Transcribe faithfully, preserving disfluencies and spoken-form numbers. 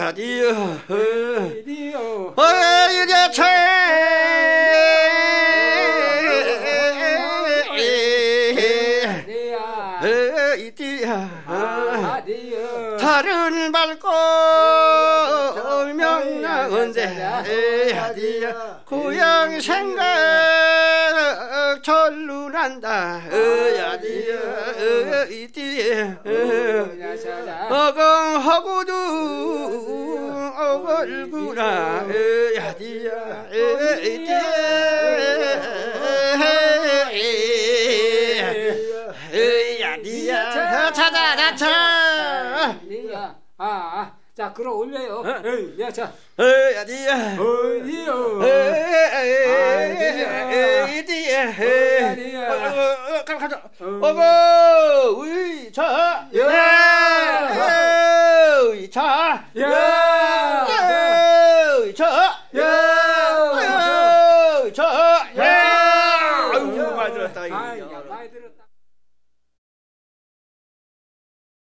야디야 디요 어이야 차 달은 밝고 명랑한데 야디야 고향 생각 절로 난다 야디야 이디야 어강하고도 어글구나 야디야 이디야 야디야 찾아 찾아 아, 아, 자, 그럼 올려요. 어? 에이, 야, 자. 에이, 어디야? 어디요? 에이, 어디야? 어디야? 가자, 가자. 어머, 우이, 자. 야! 우이, 자. 야! 우이, 자. 야! 우이, 자. 야! 아유, 많이 들었다, 이거. 아, 야, 많이 들었다.